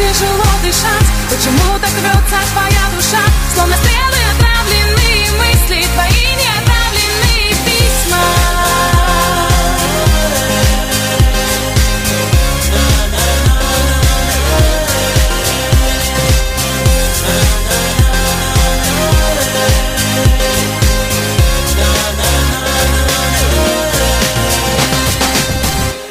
тяжело дышать? Почему так рвется твоя душа? Словно